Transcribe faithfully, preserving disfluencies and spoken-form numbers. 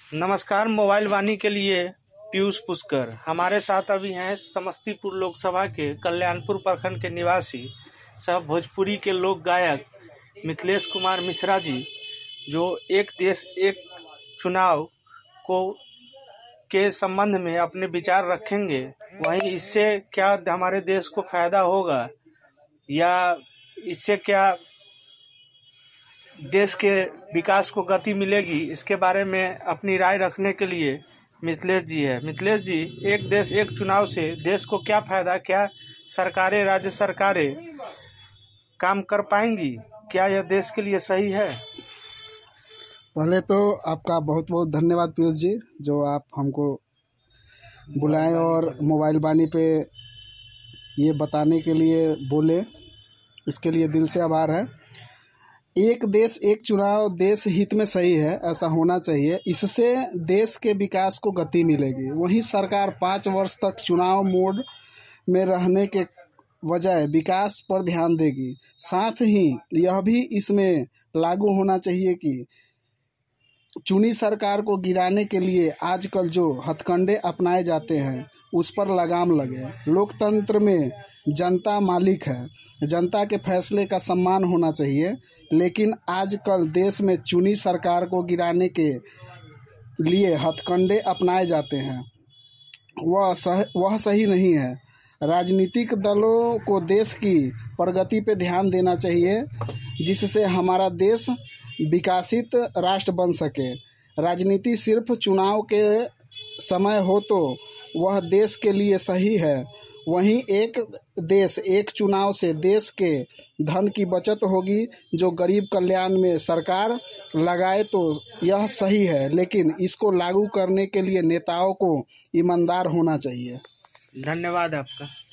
नमस्कार। मोबाइल वाणी के लिए पीयूष पुष्कर हमारे साथ अभी हैं। समस्तीपुर लोकसभा के कल्याणपुर प्रखंड के निवासी सह भोजपुरी के लोक गायक मिथिलेश कुमार मिश्रा जी, जो एक देश एक चुनाव को के संबंध में अपने विचार रखेंगे। वहीं इससे क्या हमारे देश को फायदा होगा या इससे क्या देश के विकास को गति मिलेगी, इसके बारे में अपनी राय रखने के लिए मिथिलेश जी है। मिथिलेश जी, एक देश एक चुनाव से देश को क्या फायदा, क्या सरकारें, राज्य सरकारें काम कर पाएंगी, क्या यह देश के लिए सही है? पहले तो आपका बहुत बहुत धन्यवाद पीयूष जी, जो आप हमको बुलाएं और मोबाइल वाणी पे ये बताने के लिए बोले, इसके लिए दिल से आभार है। एक देश एक चुनाव देश हित में सही है, ऐसा होना चाहिए। इससे देश के विकास को गति मिलेगी। वहीं सरकार पाँच वर्ष तक चुनाव मोड में रहने के बजाय विकास पर ध्यान देगी। साथ ही यह भी इसमें लागू होना चाहिए कि चुनी सरकार को गिराने के लिए आजकल जो हथकंडे अपनाए जाते हैं उस पर लगाम लगे। लोकतंत्र में जनता मालिक है, जनता के फैसले का सम्मान होना चाहिए, लेकिन आजकल देश में चुनी सरकार को गिराने के लिए हथकंडे अपनाए जाते हैं, वह सह वह सही नहीं है। राजनीतिक दलों को देश की प्रगति पर ध्यान देना चाहिए, जिससे हमारा देश विकसित राष्ट्र बन सके। राजनीति सिर्फ चुनाव के समय हो तो वह देश के लिए सही है, वहीं एक देश एक चुनाव से देश के धन की बचत होगी। जो गरीब कल्याण में सरकार लगाए तो यह सही है, लेकिन इसको लागू करने के लिए नेताओं को ईमानदार होना चाहिए। धन्यवाद आपका।